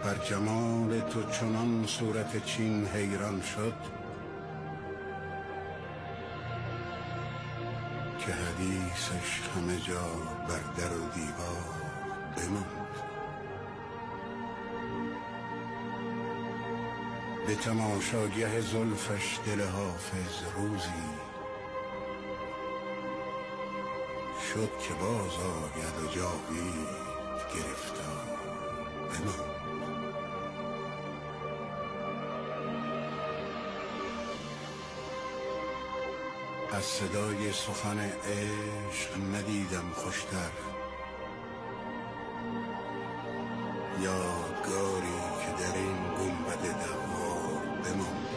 بر جمال تو چنان صورت چین حیران شد که حدیثش همه جا بر در و دیوار بماند. به تماشاگه زلفش دل حافظ روزی شد که باز آید و جاوید گرفتار بماند. از صدای سخن عشق ندیدم خوشتر، یادگاری که در این گنبد دوار بماند.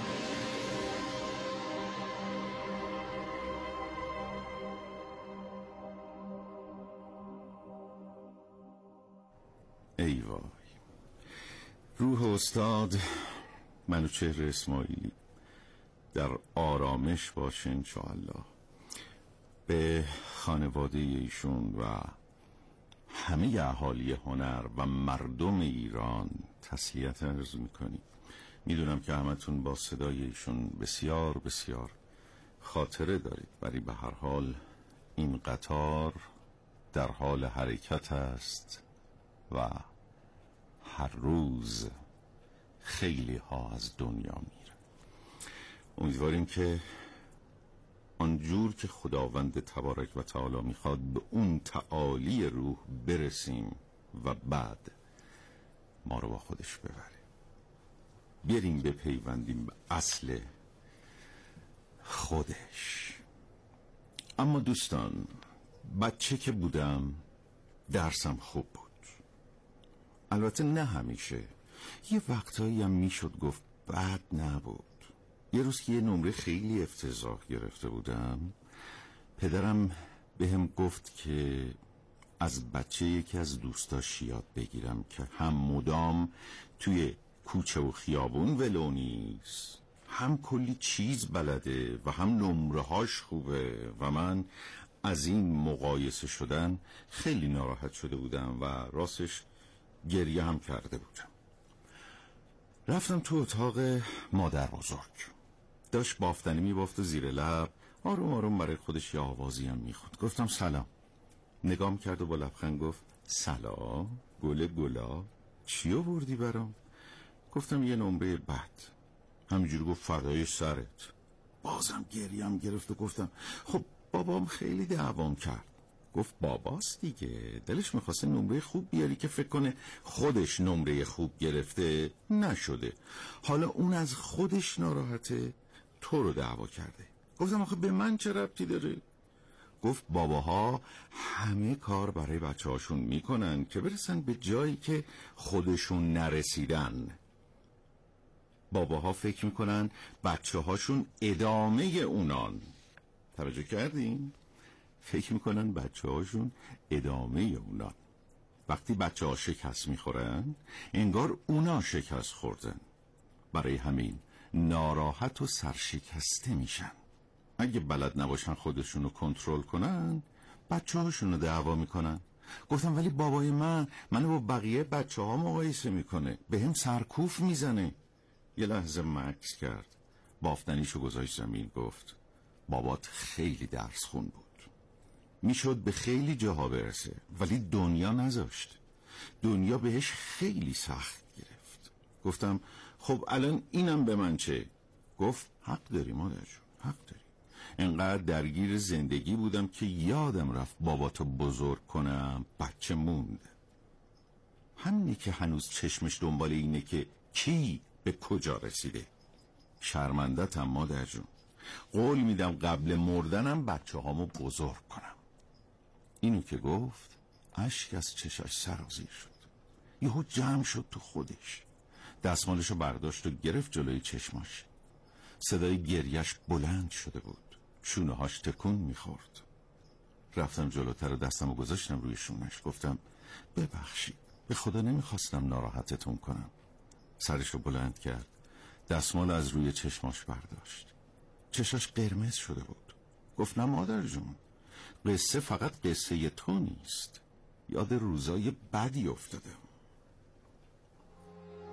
ای وای، روح استاد منوچهر اسماعیلی در آرامش باشه انشاءالله. به خانواده ایشون و همه اهالی هنر و مردم ایران تسلیت عرض میکنیم. میدونم که همتون با صدای ایشون بسیار بسیار خاطره دارید، ولی به هر حال این قطار در حال حرکت است و هر روز خیلی ها از دنیا میره. امیدواریم که آنجور که خداوند تبارک و تعالی میخواد به اون تعالی روح برسیم و بعد ما رو با خودش ببره. بریم بپیوندیم به اصل خودش. اما دوستان، بچه که بودم درسم خوب بود، البته نه همیشه. یه وقتایی هم میشد گفت بد نبود. یه روز که یه نمره خیلی افتضاح گرفته بودم، پدرم بهم گفت که از بچه یکی از دوستاش یاد بگیرم که هم مدام توی کوچه و خیابون ولو نیست، هم کلی چیز بلده و هم نمرهاش خوبه. و من از این مقایسه شدن خیلی ناراحت شده بودم و راستش گریه هم کرده بودم. رفتم تو اتاق مادر بزرگ، داشت بافتنی میبافت و زیر لب آروم آروم برای خودش یه آوازی هم میخوند. گفتم سلام. نگام کرد و با لبخند گفت سلام گل گلا، چی آوردی برام؟ گفتم یه نمره بد. همینجور گفت فردای سرت. بازم گریم گرفت و گفتم خب بابام خیلی دعوام کرد. گفت باباست دیگه، دلش میخواسته نمره خوب بیاری که فکر کنه خودش نمره خوب گرفته نشده، حالا اون از خودش ناراحته تو رو دعوا کرده. گفتم آخه به من چه ربطی داره؟ گفت باباها همه کار برای بچه هاشون میکنن که برسن به جایی که خودشون نرسیدن. باباها فکر میکنن بچه هاشون ادامه اونان. توجه کردین؟ فکر میکنن بچه هاشون ادامه اونان. وقتی بچه ها شکست میخورن انگار اونا شکست خوردن، برای همین ناراحت و سرشکسته میشن. اگه بلد نباشن خودشونو کنترل کنن بچه هاشونو دعوا میکنن. گفتم ولی بابای منو با بقیه بچه ها مقایسه میکنه، به هم سرکوف میزنه. یه لحظه مکث کرد، بافتنیشو گذاشت زمین، گفت بابات خیلی درس خون بود، میشد به خیلی جاها برسه ولی دنیا نذاشت، دنیا بهش خیلی سخت گرفت. گفتم خب الان اینم به من چه؟ گفت حق داری مادر جون، حق داری. انقدر درگیر زندگی بودم که یادم رفت باباتو بزرگ کنم، بچه موند. همینه که هنوز چشمش دنبال اینه که کی به کجا رسیده. شرمندتم مادر جون، قول میدم قبل مردنم بچه هامو بزرگ کنم. اینو که گفت اشک از چشاش سرازیر شد، یهو جمع شد تو خودش، دستمالشو برداشت و گرفت جلوی چشماش. صدای گریش بلند شده بود، شونه هاش تکون میخورد. رفتم جلوتر و دستمو گذاشتم روی شونش، گفتم ببخشید، به خدا نمیخواستم ناراحتتون کنم. سرشو بلند کرد، دستمال از روی چشماش برداشت. چشاش قرمز شده بود. گفت نه مادر جون، قصه فقط قصه تو نیست، یاد روزای بدی افتادم.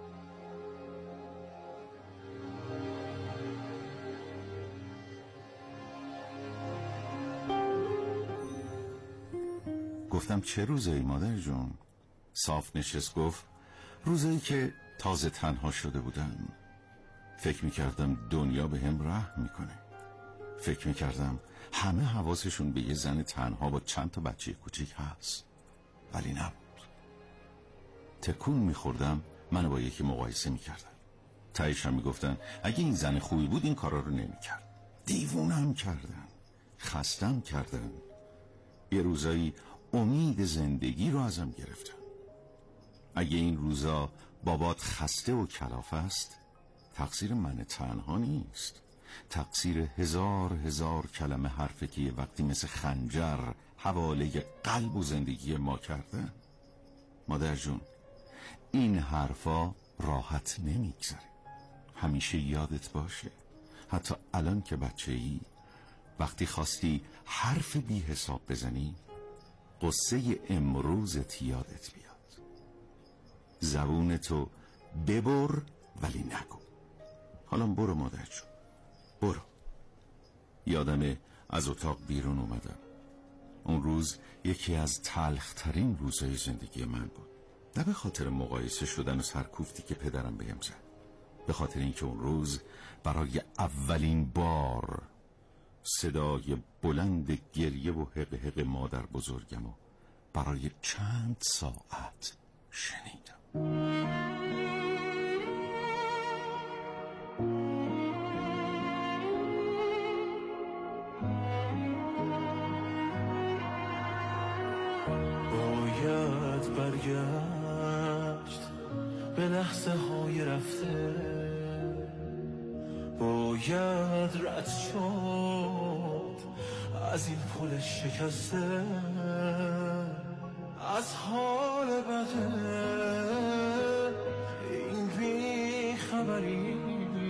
گفتم چه روزایی مادر جون؟ صاف نشست گفت روزایی که تازه تنها شده بودم. فکر میکردم دنیا به هم رحم میکنه. فکر میکردم همه حواسشون به یه زن تنها با چند تا بچه کوچیک هست، ولی نبود. تکون میخوردم منو با یکی مقایسه میکردن. تایش هم میگفتن اگه این زن خوبی بود این کارا رو نمیکرد. دیوونم کردن، خستم کردن. یه روزایی امید زندگی رو ازم گرفتن. اگه این روزا بابات خسته و کلاف است، تقصیر من تنها نیست. تقصیر هزار کلمه حرفی که یه وقتی مثل خنجر حواله قلب و زندگی ما کردن. مادر جون، این حرفا راحت نمیگذره. همیشه یادت باشه، حتی الان که بچه‌ای، وقتی خواستی حرف بی حساب بزنی، قصه امروزت یادت بیاد. زبونتو ببر ولی نگو. حالا برو مادر جون، برو. یادمه از اتاق بیرون اومدم. اون روز یکی از تلخترین روزهای زندگی من بود. نه به خاطر مقایسه شدن و سرکوفتی که پدرم بهم زد، به خاطر اینکه اون روز برای اولین بار صدای بلند گریه و حق مادر بزرگم و برای چند ساعت شنیدم. باید برگشت به لحظه های رفته، باید رد شد از این پل شکسته، از حال بده این بی خبری،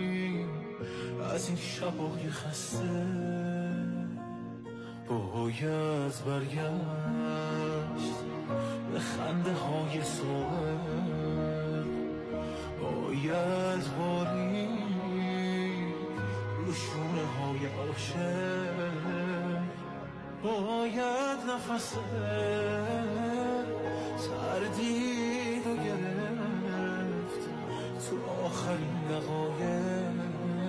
از این شبای خسته. باید برگشت به خنده های صبح، باید بارید رو شونه های عاشق، باید نفس تردید و گرفت تو آخرین دقایق.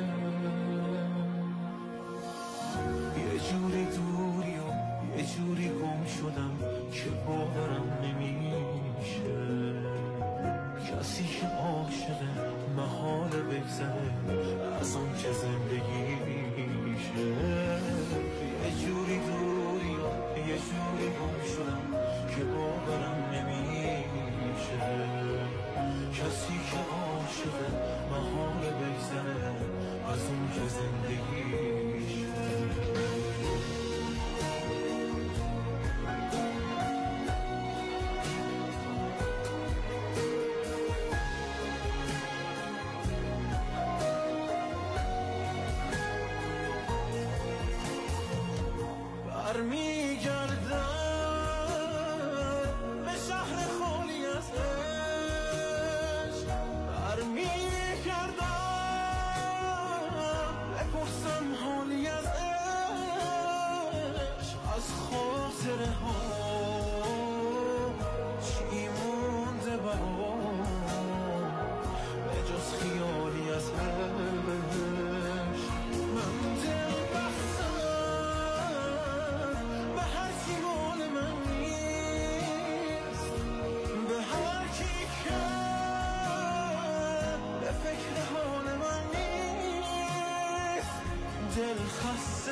یه جوری دوری و یه جوری گم شدم که باورم نمیشه، کسی که عاشقه محاله بگذره از اون که زندگیشه. یه جوری دوری و یه جوری گم شدم که باورم نمیشه، کسی که عاشقه محاله بگذره از اون که زندگیشه. برمیگردم به شهر خالی از عشق، برمیگردم بپرسم حالی از عشق، از خاطره ها چی مونده برام به جز خیالی از عشق. من دل بستم به هر کی مال من نیست، به هر کی که به فکر حال من نیست. دل خسته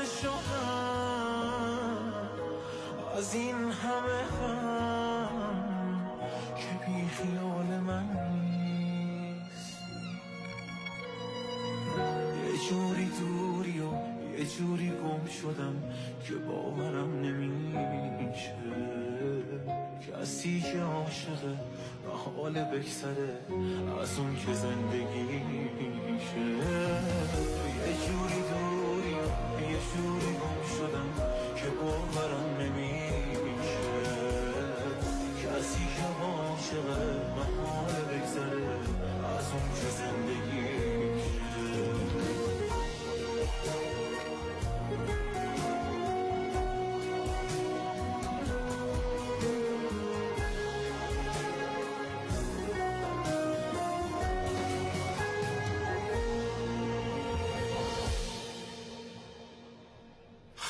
شدم از این همه غم که بی خیال من نیست. یه جوری دوری و یه جوری گم شدم که باورم نمیشه، کسی که عاشقه و حال بگذره از اون که زندگیشه. یه جوری دوری و یه جوری گم شدم که باورم نمیشه، کسی که عاشقه و حال بگذره از اون که زندگیشه.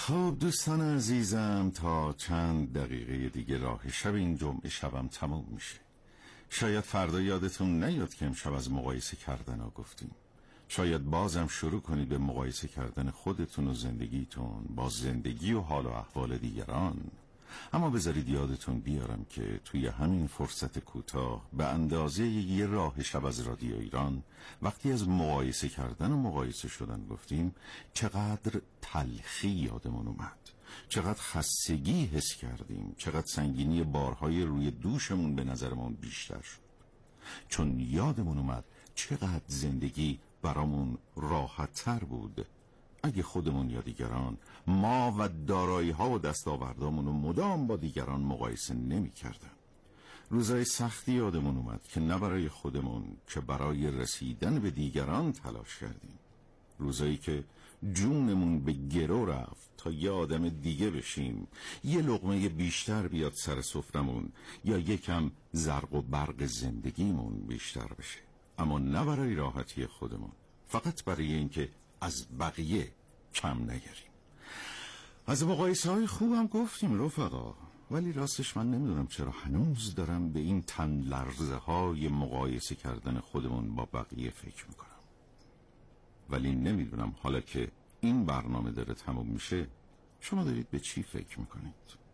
خب دوستان عزیزم، تا چند دقیقه دیگه راه شب این جمعه شبم تموم میشه. شاید فردا یادتون نیاد که امشب از مقایسه کردن ها گفتیم. شاید بازم شروع کنید به مقایسه کردن خودتون و زندگیتون با زندگی و حال و احوال دیگران. اما بذارید یادتون بیارم که توی همین فرصت کوتاه به اندازه یه راه شب از رادیو ایران وقتی از مقایسه کردن و مقایسه شدن گفتیم، چقدر تلخی یادمون اومد، چقدر خستگی حس کردیم، چقدر سنگینی بارهای روی دوشمون به نظرمون بیشتر شد، چون یادمون اومد چقدر زندگی برامون راحت تر بود اگه خودمون یا دیگران، ما و دارایی ها و دستاوردامون رو مدام با دیگران مقایسه نمی کردن. روزای سختی یادمون اومد که نه برای خودمون که برای رسیدن به دیگران تلاش کردیم. روزایی که جونمون به گرو رفت تا یه آدم دیگه بشیم، یه لقمه بیشتر بیاد سر سفرمون یا یکم زرق و برق زندگیمون بیشتر بشه، اما نه برای راحتی خودمون، فقط برای اینکه از بقیه کم نگیریم. از مقایسه های خوبم گفتیم رفقا، ولی راستش من نمیدونم چرا هنوز دارم به این تن لرزه های مقایسه کردن خودمون با بقیه فکر میکنم. ولی نمیدونم حالا که این برنامه داره تموم میشه شما دارید به چی فکر میکنید؟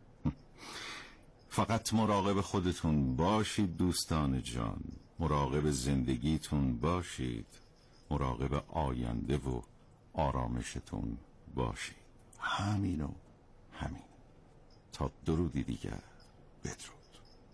فقط مراقب خودتون باشید دوستان جان، مراقب زندگیتون باشید، مراقب آینده و آرامشتون باشید. همین و همین. تا درودی دیگر، بدرود.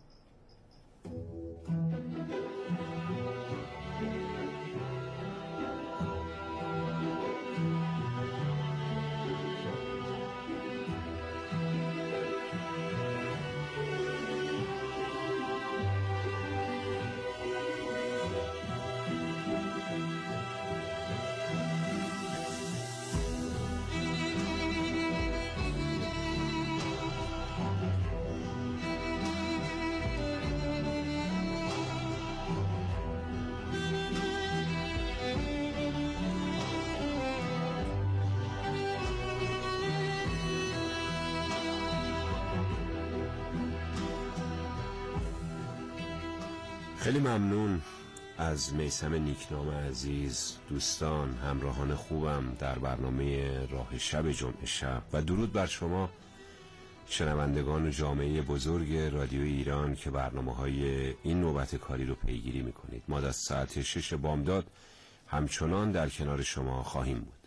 خیلی ممنون از میثم نیکنام عزیز، دوستان، همراهان خوبم در برنامه راه شب جمعه شب، و درود بر شما شنوندگان و جامعه بزرگ رادیو ایران که برنامه‌های این نوبت کاری رو پیگیری می‌کنید. ما از ساعت 6 بامداد همچنان در کنار شما خواهیم بود.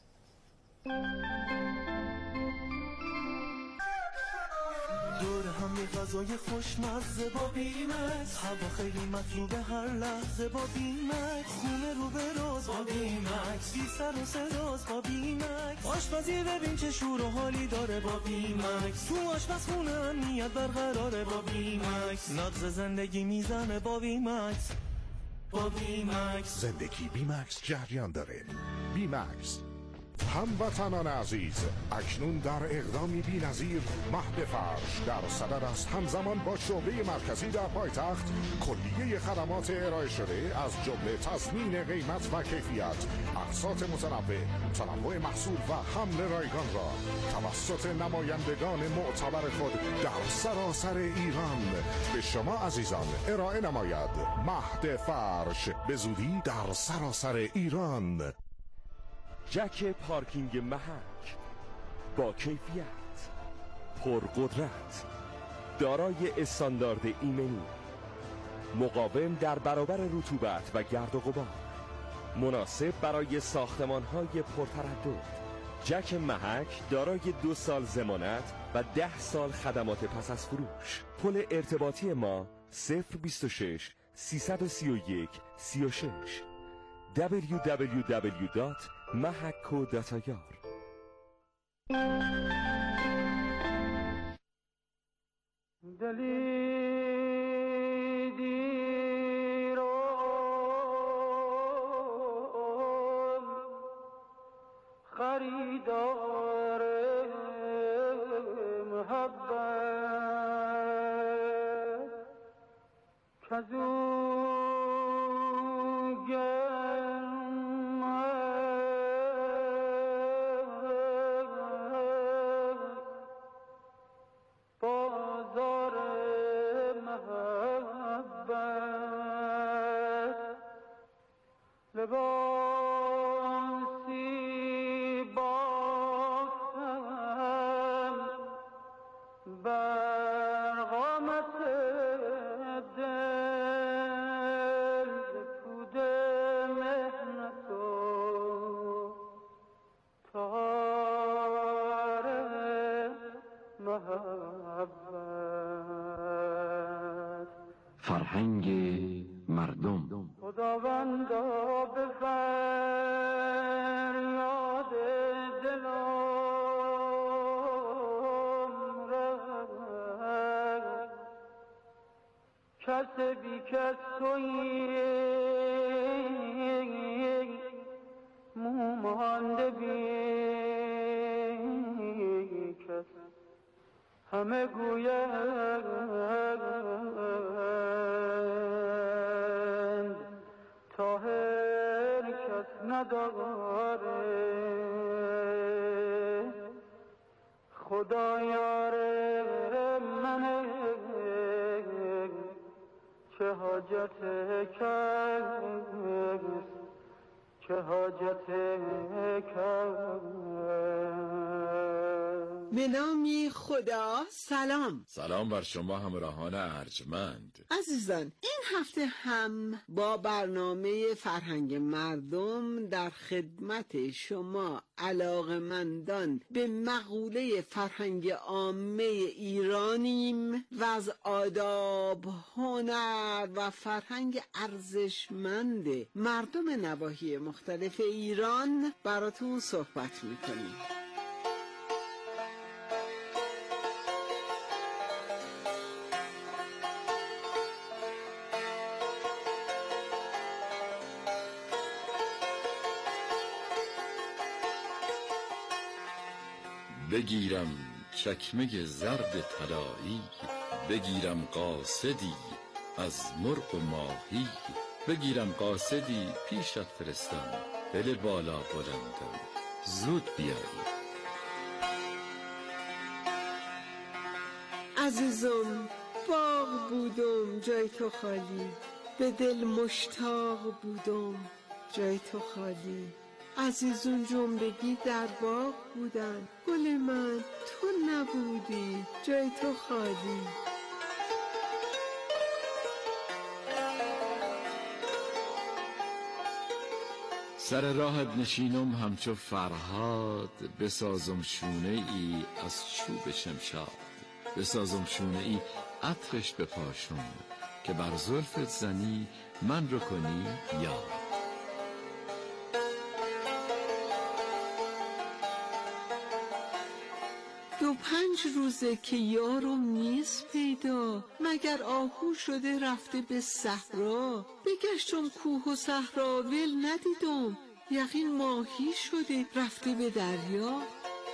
دور هم یه غذای خوشمزه با بیمکس، هوا خیلی مطلوبه هر لحظه با بیمکس، خونه رو به روز با بیمکس، بی سر و صداست با بیمکس، آشپزی ببین چه شور و حالی داره با بیمکس، تو آشپزخونه امنیت برقراره با بیمکس، نبض زندگی میزنه با بیمکس، با بیمکس. زندگی بیمکس جریان داره. بیمکس. هموطنان عزیز، اکنون در اقدامی بی‌نظیر مهد فرش در صدر است، همزمان با شعبه مرکزی در پایتخت کلیه خدمات ارائه شده از جمله تضمین قیمت و کیفیت، اقساط متنوع، تنوع محصول و حمل رایگان را توسط نمایندگان معتبر خود در سراسر ایران به شما عزیزان ارائه نماید. مهد فرش به زودی در سراسر ایران. جک پارکینگ محک با کیفیت، پرقدرت، دارای استاندارد ایمنی، مقاوم در برابر رطوبت و گرد و غبار، مناسب برای ساختمان‌های پرتردد. جک محک دارای 2 سال ضمانت و 10 سال خدمات پس از فروش. پل ارتباطی ما 026 331 36 www.mahakco.ir. دلی دیرم خریدار محبت کزو محبت. فرهنگ مردم. خداوندا به فریاد دلم رفت، کس بی کس تویی، مومانده بی کس، همه گویند طاهر کس نداره، خدا یار منه، چه حاجت کس، چه حاجت کس. به نام خدا. سلام. سلام بر شما همراهان ارجمند. عزیزان، این هفته هم با برنامه فرهنگ مردم در خدمت شما علاقه‌مندان به مقوله فرهنگ عامه ایرانیم و از آداب، هنر و فرهنگ ارزشمند مردم نواحی مختلف ایران براتون صحبت میکنیم. بگیرم چکمه زرد طلایی، بگیرم قاصدی از مرغ و ماهی، بگیرم قاصدی پیشت فرستم، دل بالا بلندم زود بیایی. عزیزم، باغ بودم جای تو خالی، به دل مشتاق بودم جای تو خالی. عزیزون جنبگی در باغ بودن، گل من تو نبودی جای تو خالی. سر راهت نشینم همچو فرهاد، بسازم شونه ای از چوب شمشاد، بسازم شونه ای عطرش بپاشم، که بر زلفت زنی من رو کنی یاد. 5 روزه که یارم نیست پیدا، مگر آهو شده رفته به صحرا. بگشتم کوه و صحرا ول ندیدم، یقین ماهی شده رفته به دریا.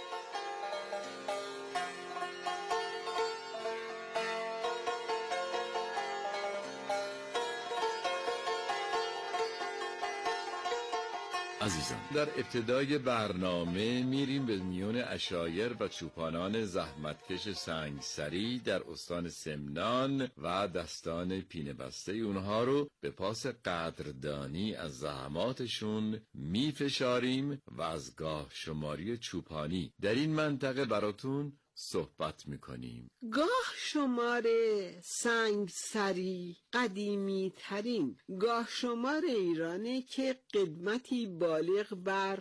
عزیزان، در ابتدای برنامه میریم به میون عشایر و چوپانان زحمتکش سنگسری در استان سمنان و دستان پینه بسته اونها رو به پاس قدردانی از زحماتشون میفشاریم و از گاه شماری چوپانی در این منطقه براتون صحبت میکنیم. گاه شمار سنگسری قدیمی ترین گاه شمار ایرانه که قدمتی بالغ بر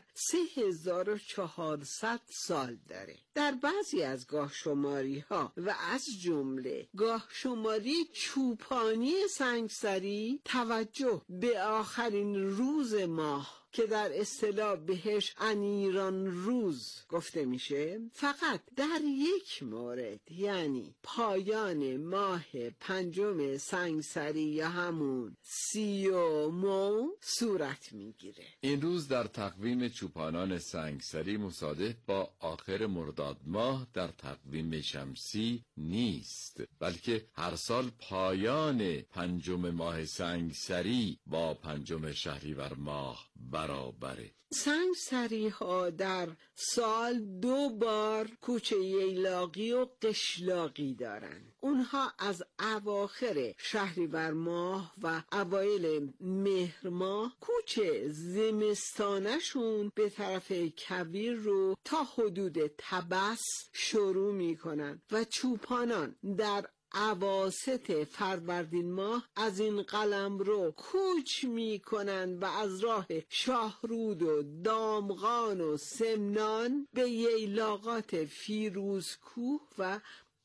3400 سال داره. در بعضی از گاه شماری ها و از جمله گاه شماری چوپانی سنگسری توجه به آخرین روز ماه که در اصطلاح بهش انیران روز گفته میشه، فقط در یک مورد، یعنی پایان ماه 5 سنگسری یا همون 30 صورت میگیره. این روز در تقویم چوپانان سنگسری مصادف با آخر مرداد ماه در تقویم شمسی نیست، بلکه هر سال پایان 5 ماه سنگسری با 5 شهریور ماه برابره. سنگسری ها در سال 2 بار کوچه ییلاقی و قشلاقی دارن. اونها از اواخر شهریور ماه و اوایل مهر ماه کوچه زمستانشون به طرف کویر رو تا حدود تبس شروع میکنن و چوپانان در اواسط فروردین ماه از این قلمرو کوچ میکنند و از راه شاهرود و دامغان و سمنان به ییلاقات فیروزکوه و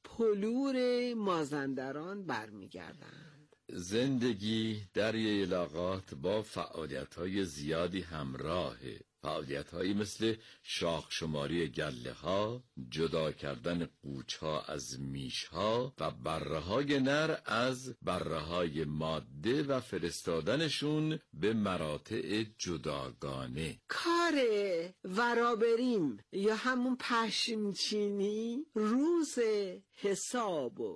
پلور مازندران برمیگردند. زندگی در ییلاقات با فعالیت‌های زیادی همراهه. فعالیت‌هایی مثل شاخشماری گله‌ها، جدا کردن قوچ‌ها از میش‌ها و بره‌های نر از بره‌های ماده و فرستادنشون به مراتع جداگانه. کار ورابریم یا همون پشمچینی روز حساب و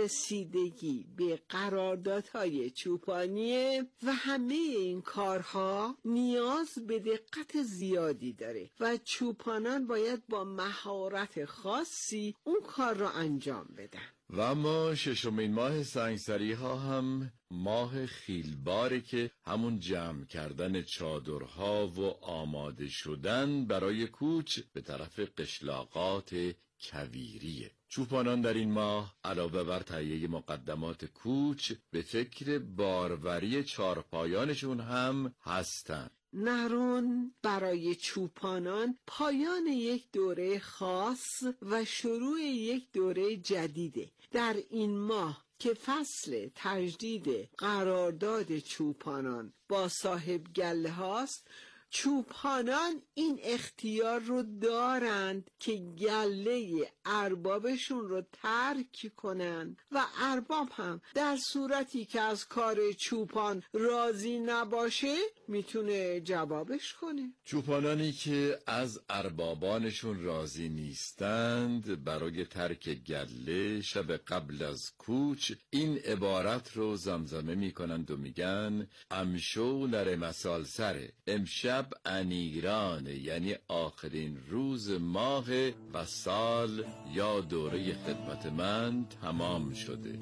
رسیدگی به قراردادهای چوپانیه و همه این کارها نیاز به دقت زیادی داره و چوپانان باید با مهارت خاصی اون کار رو انجام بدن. و اما ششمین ماه سنگسری ها هم ماه خیلباره که همون جمع کردن چادرها و آماده شدن برای کوچ به طرف قشلاقات کویریه. چوپانان در این ماه علاوه بر تهیه مقدمات کوچ به فکر باروری چارپایانشون هم هستن. نرون برای چوپانان پایان یک دوره خاص و شروع یک دوره جدیده. در این ماه که فصل تجدید قرارداد چوپانان با صاحب گله هاست، چوپانان این اختیار رو دارند که گله اربابشون رو ترک کنن و ارباب هم در صورتی که از کار چوپان راضی نباشه میتونه جوابش کنه. چوپانانی که از اربابانشون راضی نیستند برای ترک گله شب قبل از کوچ این عبارت رو زمزمه میکنند و میگن امشو نره مسال سره، امشب انیرانه، یعنی آخرین روز ماه و سال یا دوره خدمت من تمام شده.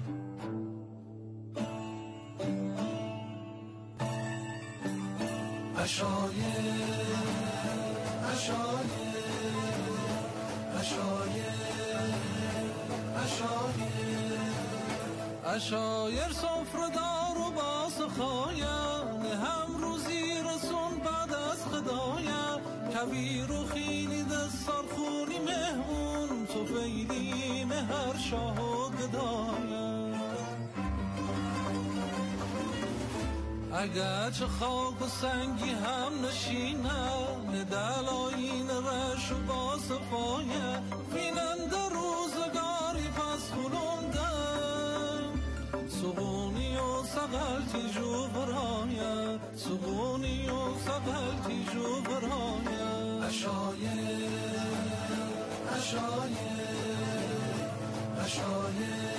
اشایر سفردار و باس خوایم هم روزی رسون بعد از خدایم کبیر و خیلی دستار خونی مهمون تو فیدیم هر شاه و گدایم اگر چه خاک و سنگی هم نشینم دلاین رش و با صفایم بینند روزگاری پس خلوندم سقونی و سقلتی جو برایم سقونی و سقلتی جو برایم اشایر اشایر اشایر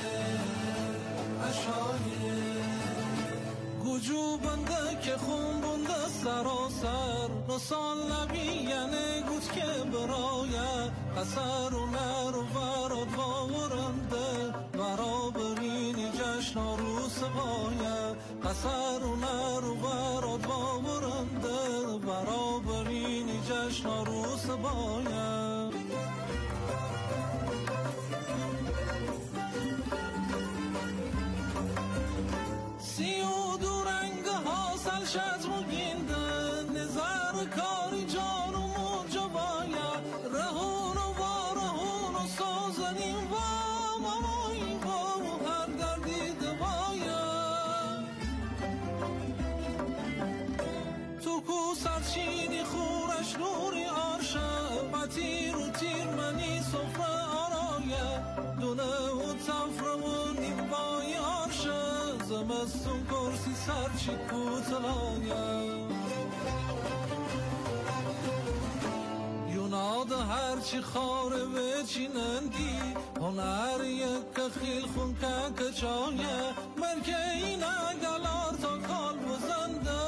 اشایر گوجو بنده که خون بنده سراسر رسال نبی یعنی گوت که برای قصر و نر و وراد واورنده ورا برینی جشن روس باید قصر و نر و وراد واورنده ورا برینی جشن روس باید شد مگینده نظر کاری جان و موجا باید رهون و وارهون و سازنیم و ماماییم و هر دردی دواید تو کو سرچینی خورش نوری آرشه و تیر و تیر منی صفره آرایه دونه و تفره و نیمبایی آرشه زمستون کرسی سرچی کوتلایم یوناد هرچی خاره و چینندی هنر یک خیل خون که کچایه مرکه این اگلار تا کال بزنده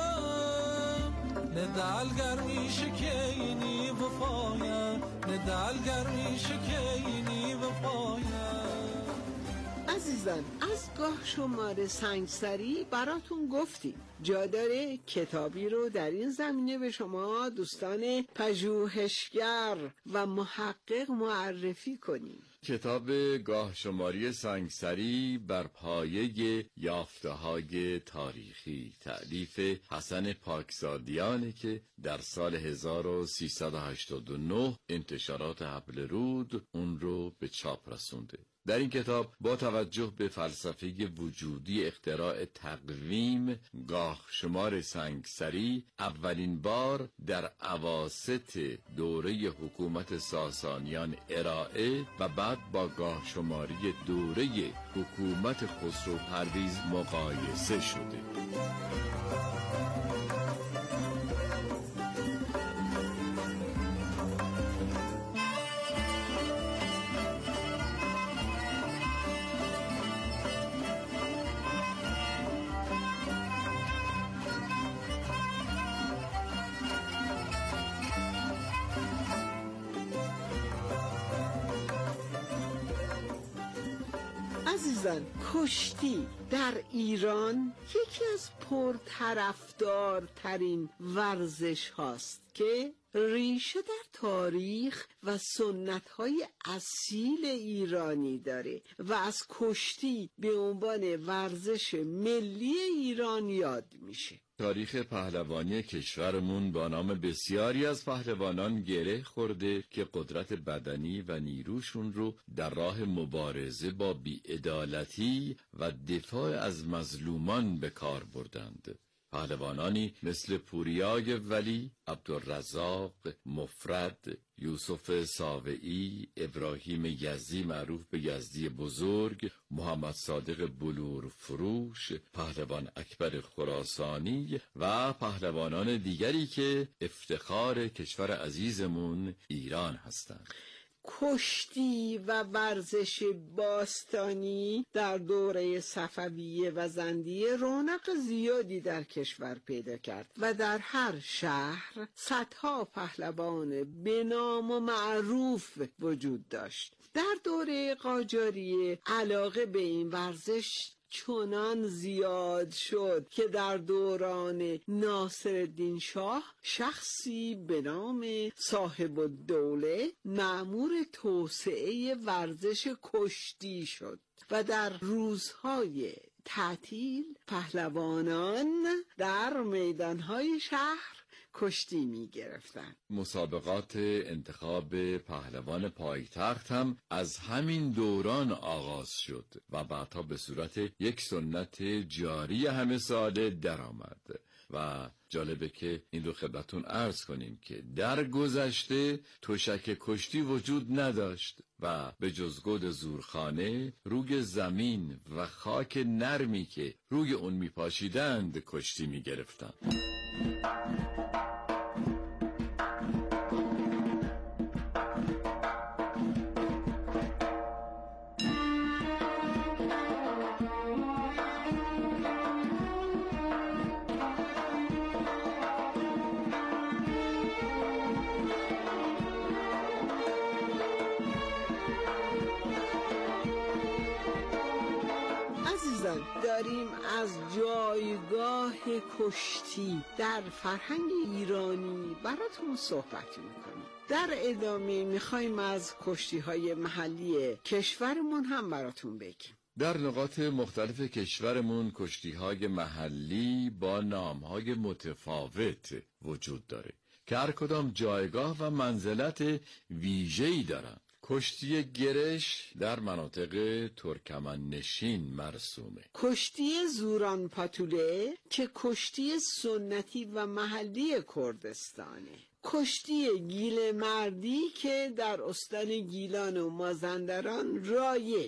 ندلگر میشه که اینی وفایه ندلگر میشه که اینی وفایه. عزیزان از گاه شماره سنگسری براتون گفتیم جا داره کتابی رو در این زمینه به شما دوستان پژوهشگر و محقق معرفی کنیم. کتاب گاهشماری سنگسری بر پایه یافته‌های تاریخی، تألیف حسن پاکزادیانی که در سال 1389 انتشارات حبل رود اون رو به چاپ رسونده. در این کتاب با توجه به فلسفه وجودی اختراع تقویم گاهشمار سنگسری اولین بار در اواسط دوره حکومت ساسانیان ارائه و بعد با گاهشماری دوره حکومت خسرو پرویز مقایسه شده. عزیزان، کشتی در ایران یکی از پرطرفدارترین ورزش هاست که ریشه در تاریخ و سنت‌های اصیل ایرانی داره و از کشتی به عنوان ورزش ملی ایران یاد میشه. تاریخ پهلوانی کشورمون با نام بسیاری از پهلوانان گره خورده که قدرت بدنی و نیروشون رو در راه مبارزه با بی‌عدالتی و دفاع از مظلومان به کار بردند. پهلوانانی مثل پوریای ولی، عبدالرزاق، مفرد، یوسف ساوعی، ابراهیم یزدی معروف به یزدی بزرگ، محمد صادق بلور فروش، پهلوان اکبر خراسانی و پهلوانان دیگری که افتخار کشور عزیزمون ایران هستند. کشتی و ورزش باستانی در دوره صفویه و زندیه رونق زیادی در کشور پیدا کرد و در هر شهر صدها پهلوان به نام و معروف وجود داشت. در دوره قاجاریه علاقه به این ورزش چنان زیاد شد که در دوران ناصرالدین شاه شخصی به نام صاحب الدوله مأمور توسعه ورزش کشتی شد و در روزهای تعطیل پهلوانان در میدانهای شهر کشتی می گرفتن. مسابقات انتخاب پهلوان پایتخت هم از همین دوران آغاز شد و بعدها به صورت یک سنت جاری همه ساله درآمد. و جالبه که این رو خدمتتون عرض کنیم که در گذشته تشک کشتی وجود نداشت و به جز گود زورخانه روی زمین و خاک نرمی که روی اون میپاشیدند کشتی میگرفتند. داریم از جایگاه کشتی در فرهنگ ایرانی براتون صحبت میکنیم. در ادامه میخوایم از کشتی‌های محلی کشورمون هم براتون بگیم. در نقاط مختلف کشورمون کشتی‌های محلی با نام‌های متفاوت وجود داره که هر کدام جایگاه و منزلت ویژه‌ای دارن. کشتی گرش در مناطق ترکمن نشین مرسومه. کشتی زوران پاتوله که کشتی سنتی و محلی کردستانه. کشتی گیل مردی که در استان گیلان و مازندران رایج